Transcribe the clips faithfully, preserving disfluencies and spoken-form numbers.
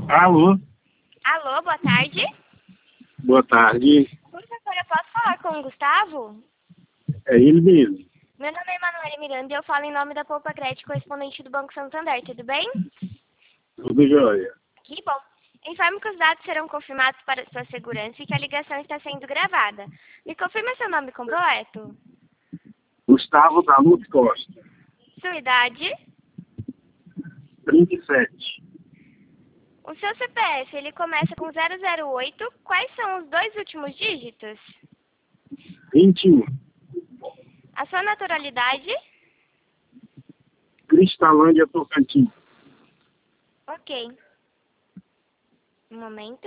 Alô? Alô, boa tarde. Boa tarde. Por favor, eu posso falar com o Gustavo? É ele mesmo. Meu nome é Emanuele Miranda e eu falo em nome da Poupa Crédito, correspondente do Banco Santander, tudo bem? Tudo jóia. Que bom. Informo que os dados serão confirmados para sua segurança e que a ligação está sendo gravada. Me confirma seu nome completo? Gustavo da Luz Costa. Sua idade? trinta e sete. O seu C P F, ele começa com zero zero oito. Quais são os dois últimos dígitos? vinte e um. A sua naturalidade? Cristalândia, Tocantins. Ok. Um momento.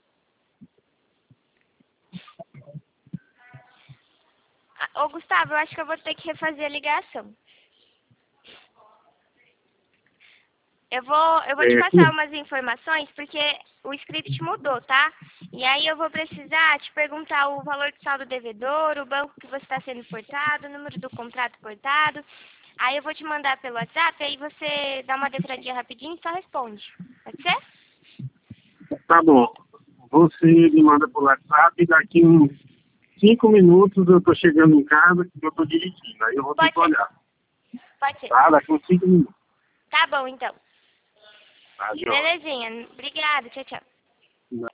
Ah, Ô, Gustavo, eu acho que eu vou ter que refazer a ligação. Eu vou, eu vou te É, passar umas informações, porque o script mudou, tá? E aí eu vou precisar te perguntar o valor do saldo devedor, o banco que você está sendo portado, o número do contrato portado. Aí eu vou te mandar pelo WhatsApp, aí você dá uma letradinha rapidinho e só responde. Pode ser? Tá bom. Você me manda por WhatsApp e daqui uns cinco minutos eu tô chegando em casa que eu tô dirigindo. Aí eu vou ter Pode que ser. olhar. Pode ser. Tá? Daqui uns cinco minutos. Tá bom, então. Tá, jóia. Belezinha. Obrigada. Tchau, tchau.